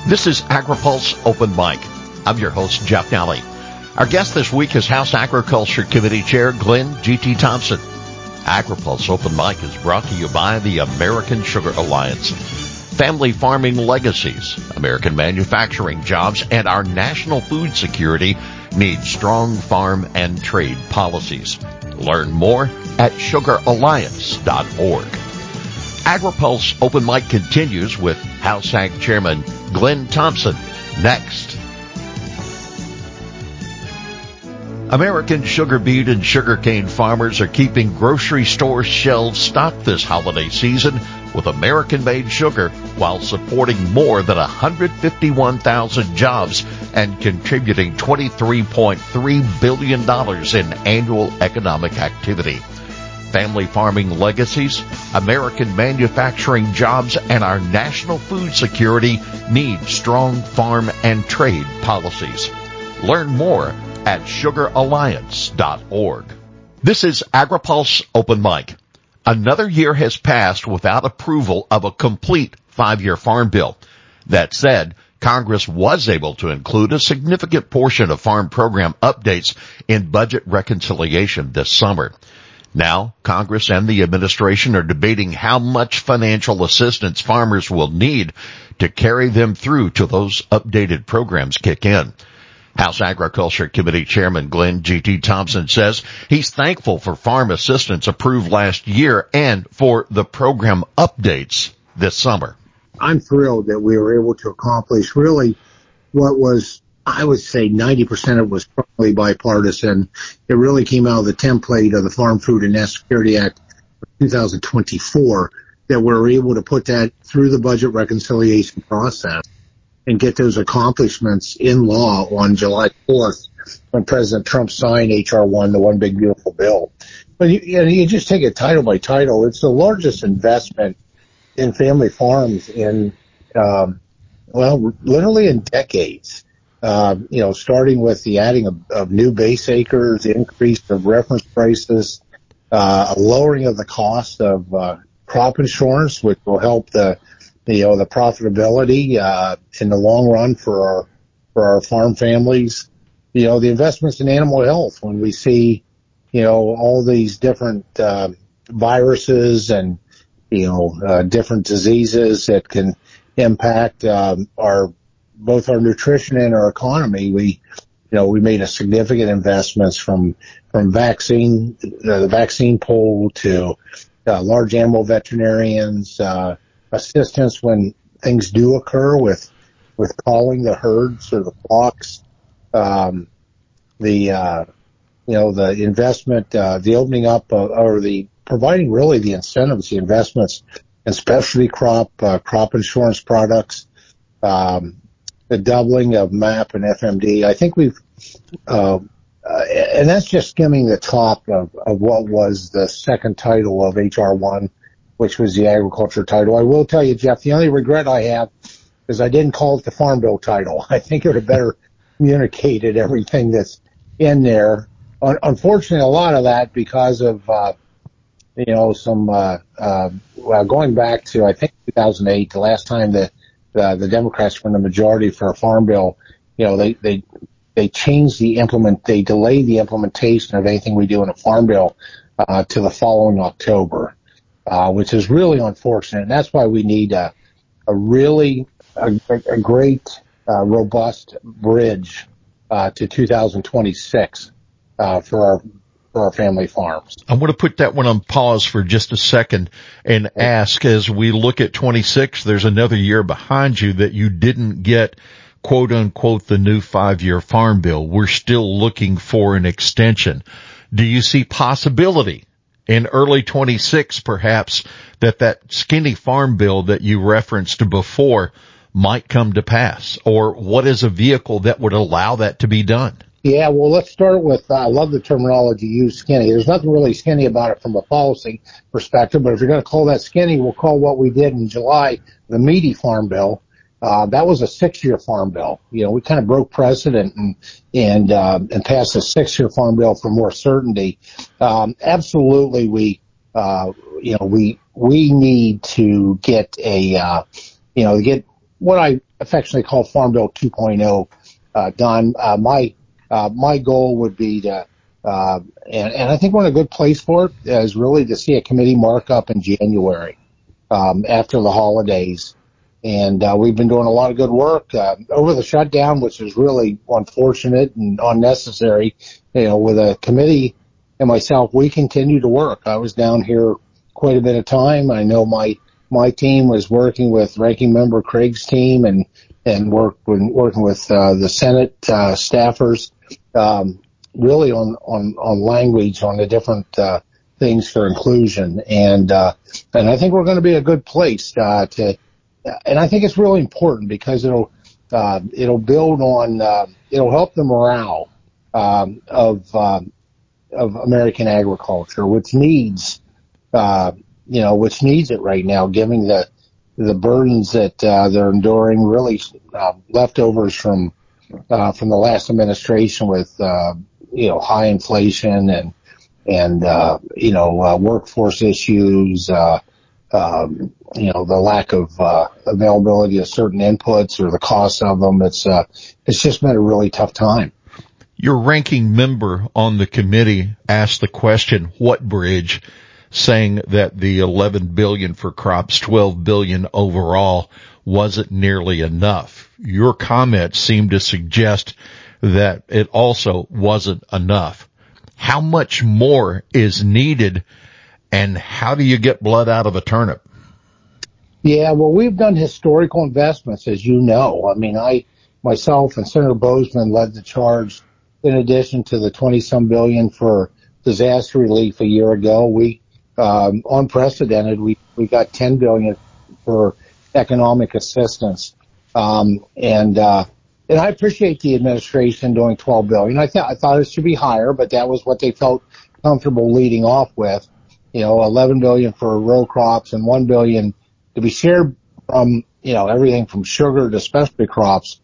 This is AgriPulse Open Mic. I'm your host, Jeff Nally. Our guest this week is House Agriculture Committee Chair Glenn G.T. Thompson. AgriPulse Open Mic is brought to you by the American Sugar Alliance. Family farming legacies, American manufacturing jobs, and our national food security need strong farm and trade policies. Learn more at sugaralliance.org. AgriPulse Open Mic continues with House Ag Chairman Glenn Thompson next. American sugar beet and sugarcane farmers are keeping grocery store shelves stocked this holiday season with American-made sugar while supporting more than 151,000 jobs and contributing $23.3 billion in annual economic activity. Family farming legacies, American manufacturing jobs, and our national food security need strong farm and trade policies. Learn more at sugaralliance.org. This is AgriPulse Open Mic. Another year has passed without approval of a complete 5-year farm bill. That said, Congress was able to include a significant portion of farm program updates in budget reconciliation this summer. Now, Congress and the administration are debating how much financial assistance farmers will need to carry them through till those updated programs kick in. House Agriculture Committee Chairman Glenn G.T. Thompson says he's thankful for farm assistance approved last year and for the program updates this summer. I'm thrilled that we were able to accomplish really what was, I would say 90% of it was probably bipartisan. It really came out of the template of the Farm Food and National Security Act of 2024 that we were able to put that through the budget reconciliation process and get those accomplishments in law on July 4th when President Trump signed H.R. 1, the One Big Beautiful Bill. But you just take it title by title. It's the largest investment in family farms in, literally in decades. Starting with the adding of new base acres, the increase of reference prices, a lowering of the cost of crop insurance, which will help the profitability in the long run for our farm families. The investments in animal health when we see all these different viruses and different diseases that can impact both our nutrition and our economy. We made a significant investments from vaccine, the vaccine pool to large animal veterinarians, assistance when things do occur with calling the herds or the flocks, the investment, the opening up or the providing really the incentives, the investments in specialty crop insurance products, the doubling of MAP and FMD. I think we've, and that's just skimming the top of what was the second title of H.R. 1, which was the agriculture title. I will tell you, Jeff, the only regret I have is I didn't call it the Farm Bill title. I think it would have better communicated everything that's in there. Unfortunately, a lot of that because of, going back to, I think, 2008, the last time the Democrats were in the majority for a Farm Bill, they changed they delayed the implementation of anything we do in a Farm Bill, to the following October. Which is really unfortunate. And that's why we need a great, robust bridge, to 2026, for our family farms. I want to put that one on pause for just a second and ask, as we look at 26, there's another year behind you that you didn't get, quote unquote, the new 5-year farm bill. We're still looking for an extension. Do you see possibility in early 26, perhaps, that skinny farm bill that you referenced before might come to pass? Or what is a vehicle that would allow that to be done? Yeah, well, let's start with, I love the terminology used, skinny. There's nothing really skinny about it from a policy perspective, but if you're going to call that skinny, we'll call what we did in July the meaty farm bill. That was a 6-year farm bill. We kind of broke precedent and passed a 6-year farm bill for more certainty. Absolutely, we need to get what I affectionately call Farm Bill 2.0, Don. My goal would be to, and I think we're in a good place for it, is really to see a committee markup in January, after the holidays. And we've been doing a lot of good work over the shutdown, which is really unfortunate and unnecessary. With a committee and myself, we continue to work. I was down here quite a bit of time. I know my team was working with Ranking Member Craig's team and working with the Senate staffers, really on language, on the different things for inclusion. And I think we're going to be a good place and I think it's really important because it'll build on, it'll help the morale of American agriculture, which needs it right now, given the burdens that they're enduring, really leftovers from the last administration with high inflation and workforce issues, the lack of availability of certain inputs or the cost of them. It's just been a really tough time. Your ranking member on the committee asked the question, what bridge, saying that the $11 billion for crops, $12 billion overall, wasn't nearly enough. Your comments seem to suggest that it also wasn't enough. How much more is needed, and how do you get blood out of a turnip? Yeah, well, we've done historical investments, as you know. I mean, myself and Senator Bozeman led the charge. In addition to the 20-some billion for disaster relief a year ago, we unprecedented. We got $10 billion for economic assistance, and I appreciate the administration doing $12 billion. I thought it should be higher, but that was what they felt comfortable leading off with. $11 billion for row crops and $1 billion to be shared from everything from sugar to specialty crops.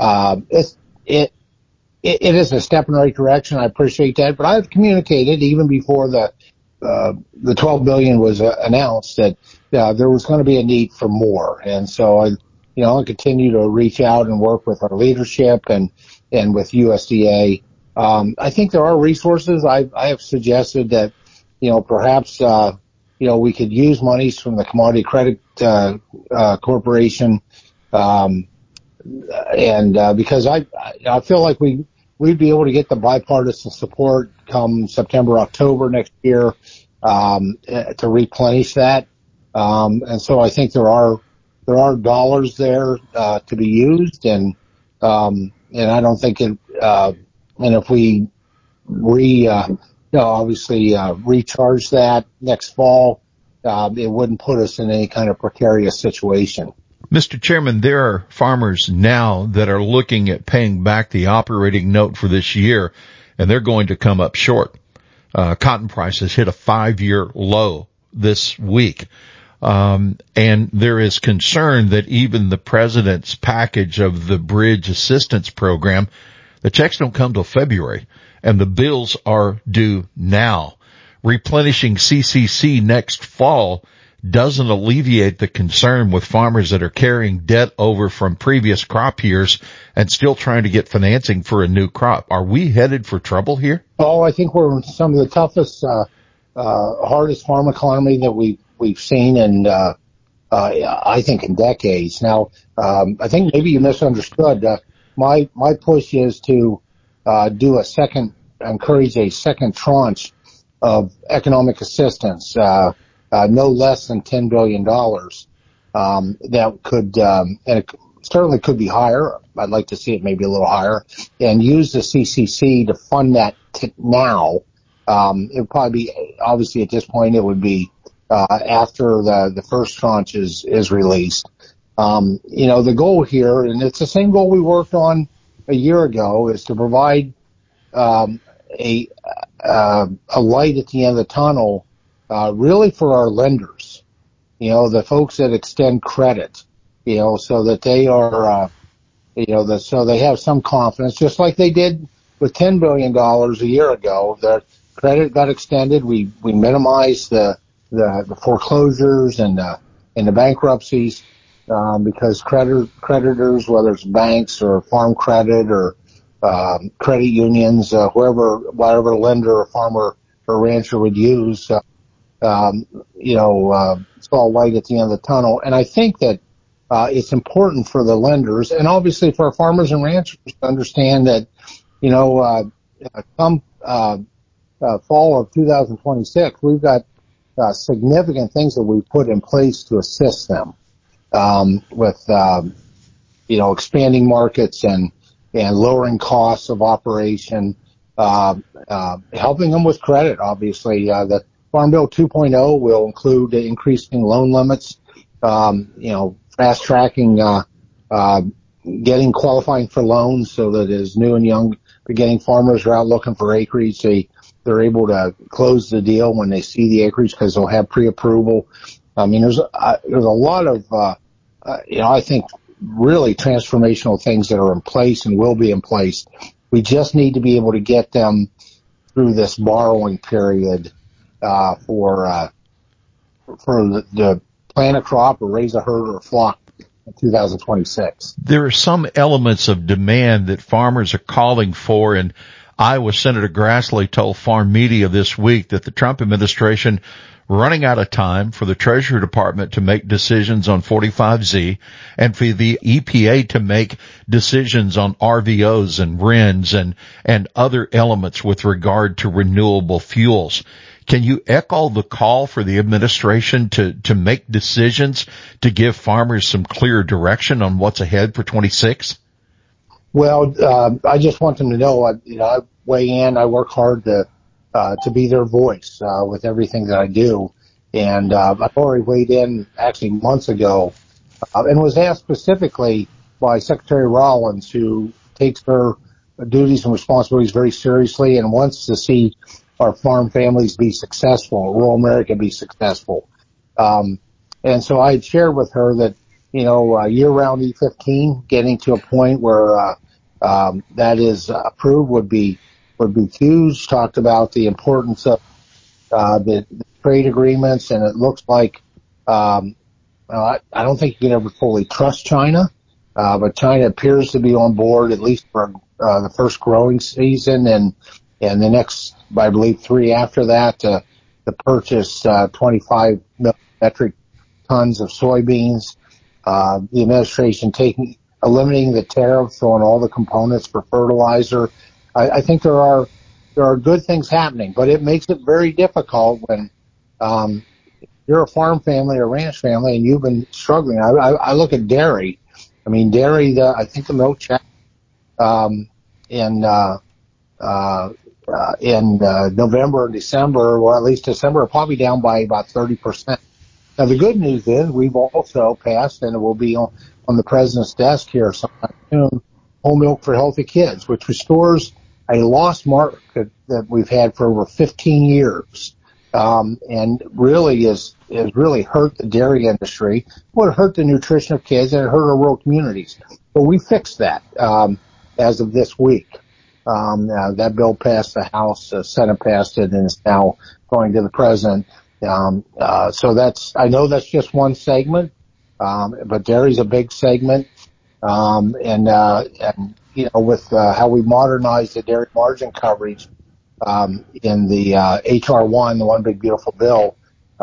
It is a step in the right direction. I appreciate that, but I've communicated even before the $12 billion was announced that there was going to be a need for more, and so I'll continue to reach out and work with our leadership and with USDA. I think there are resources. I have suggested that perhaps we could use monies from the Commodity Credit Corporation, and because I feel like we'd be able to get the bipartisan support come September, October next year, to replenish that. And so I think there are dollars there, to be used. And I don't think and if we recharge that next fall, it wouldn't put us in any kind of precarious situation. Mr. Chairman, there are farmers now that are looking at paying back the operating note for this year, and they're going to come up short. Cotton prices hit a 5-year low this week. And there is concern that even the president's package of the bridge assistance program, the checks don't come till February, and the bills are due now. Replenishing CCC next fall doesn't alleviate the concern with farmers that are carrying debt over from previous crop years and still trying to get financing for a new crop. Are we headed for trouble here? Oh, I think we're in some of the toughest, hardest farm economy that we've seen in, I think in decades. Now, I think maybe you misunderstood. My push is to, encourage a second tranche of economic assistance, no less than $10 billion. That could, and it certainly could be higher. I'd like to see it maybe a little higher, and use the CCC to fund that now. It would probably be, obviously at this point, it would be, after the first tranche is released. The goal here, and it's the same goal we worked on a year ago, is to provide, a light at the end of the tunnel, really for our lenders, the folks that extend credit, so that they are, so they have some confidence, just like they did with $10 billion a year ago. Their credit got extended. We minimized the foreclosures and the bankruptcies. because creditors, whether it's banks or farm credit or credit unions, whatever lender or farmer or rancher would use, saw light at the end of the tunnel. And I think that it's important for the lenders and obviously for farmers and ranchers to understand that, come fall of 2026, we've got significant things that we've put in place to assist them with expanding markets and lowering costs of operation, helping them with credit. Obviously, the Farm Bill 2.0 will include increasing loan limits, fast tracking, getting qualifying for loans so that as new and young beginning farmers are out looking for acreage, they're able to close the deal when they see the acreage because they'll have pre-approval. I mean, there's a lot of, I think really transformational things that are in place and will be in place. We just need to be able to get them through this borrowing period, for the plant a crop or raise a herd or a flock in 2026. There are some elements of demand that farmers are calling for, and Iowa Senator Grassley told Farm Media this week that the Trump administration running out of time for the Treasury Department to make decisions on 45Z and for the EPA to make decisions on RVOs and RINs and other elements with regard to renewable fuels. Can you echo the call for the administration to make decisions to give farmers some clear direction on what's ahead for 26? Well, I just want them to know, I weigh in. I work hard to be their voice with everything that I do, and I've already weighed in actually months ago, and was asked specifically by Secretary Rollins, who takes her duties and responsibilities very seriously and wants to see our farm families be successful, rural America be successful. And so I had shared with her that, year-round E15 getting to a point where that is approved would be huge. Talked about the importance of the trade agreements, and it looks like I don't think you can ever fully trust China, but China appears to be on board at least for the first growing season and the next, I believe, 3 after that to purchase 25 metric tons of soybeans. The administration eliminating the tariffs on all the components for fertilizer. I think there are good things happening, but it makes it very difficult when you're a farm family or ranch family and you've been struggling. I look at dairy. I mean, dairy. I think the milk check in November and December, or at least December, are probably down by about 30%. Now, the good news is we've also passed, and it will be on the president's desk here sometime soon, Whole Milk for Healthy Kids, which restores a lost market that we've had for over 15 years, and really has really hurt the dairy industry. Well, it hurt the nutrition of kids, and it hurt our rural communities. But we fixed that as of this week. That bill passed the House, the Senate passed it, and is now going to the president. So I know that's just one segment, but dairy's a big segment. With how we modernized the dairy margin coverage, in the HR1, the One Big Beautiful Bill,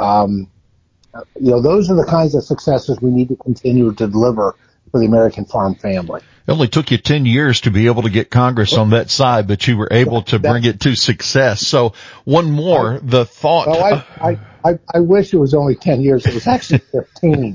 those are the kinds of successes we need to continue to deliver for the American farm family. It only took you 10 years to be able to get Congress on that side, but you were able to bring it to success. So one more, the thought. Well, I wish it was only 10 years. It was actually 15.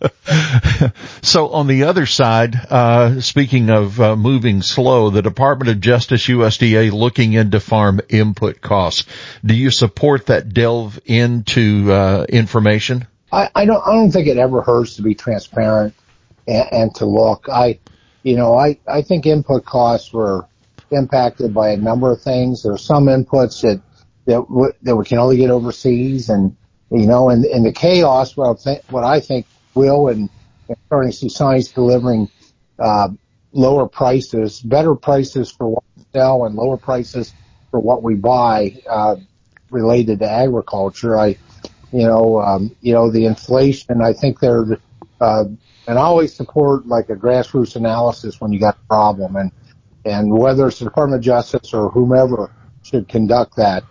So on the other side, speaking of moving slow, the Department of Justice, USDA, looking into farm input costs. Do you support that delve into information? I don't think it ever hurts to be transparent and to look. I think input costs were impacted by a number of things. There are some inputs that we can only get overseas, and the chaos. What I think will, and starting to see signs delivering lower prices, better prices for what we sell, and lower prices for what we buy related to agriculture. The inflation. I think and I always support like a grassroots analysis when you got a problem, and whether it's the Department of Justice or whomever should conduct that.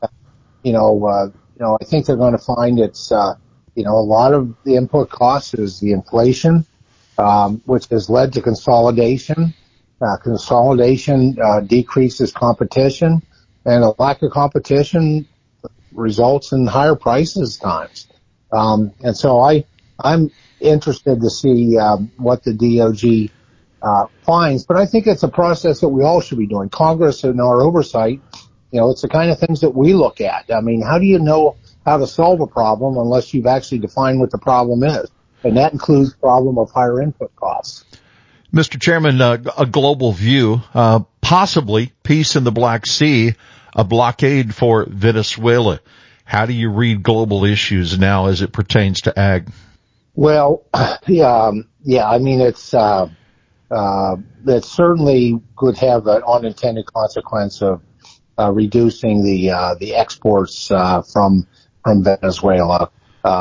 I think they're going to find it's, a lot of the input costs is the inflation, which has led to consolidation. Consolidation decreases competition, and a lack of competition results in higher prices times. And so I'm interested to see what the DOJ finds, but I think it's a process that we all should be doing. Congress and our oversight, it's the kind of things that we look at. I mean, how do you know how to solve a problem unless you've actually defined what the problem is? And that includes the problem of higher input costs. Mr. Chairman, a global view, possibly peace in the Black Sea, a blockade for Venezuela. How do you read global issues now as it pertains to ag? Well, yeah, I mean, it's, that certainly could have an unintended consequence of reducing the exports from Venezuela.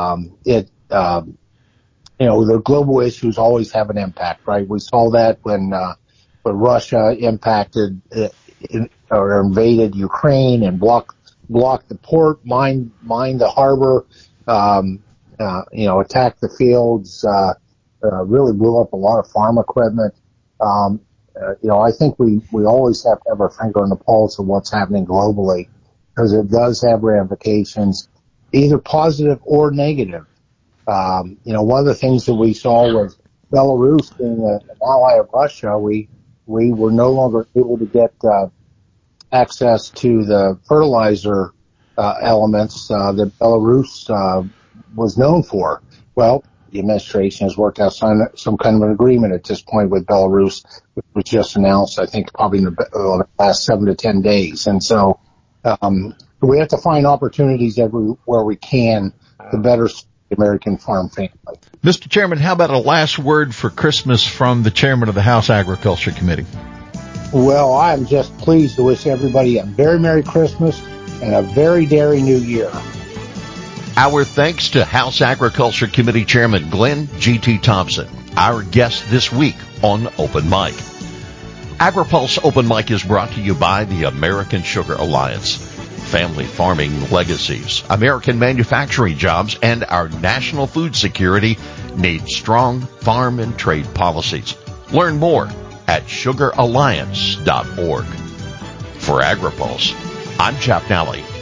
The global issues always have an impact, right? We saw that when Russia impacted or invaded Ukraine and blocked the port, mined the harbor, attacked the fields, really blew up a lot of farm equipment. I think we always have to have our finger on the pulse of what's happening globally, because it does have ramifications, either positive or negative. One of the things that we saw was Belarus being an ally of Russia. We were no longer able to get access to the fertilizer elements that Belarus was known for. Well, the administration has worked out some kind of an agreement at this point with Belarus, which was just announced, I think, probably in the last 7 to 10 days. And so we have to find opportunities everywhere we can to better serve the American farm family. Mr. Chairman, how about a last word for Christmas from the Chairman of the House Agriculture Committee? Well, I'm just pleased to wish everybody a very Merry Christmas and a very Dairy New Year. Our thanks to House Agriculture Committee Chairman Glenn G.T. Thompson, our guest this week on Open Mic. AgriPulse Open Mic is brought to you by the American Sugar Alliance. Family farming legacies, American manufacturing jobs, and our national food security need strong farm and trade policies. Learn more at sugaralliance.org. For AgriPulse, I'm Chap Nally.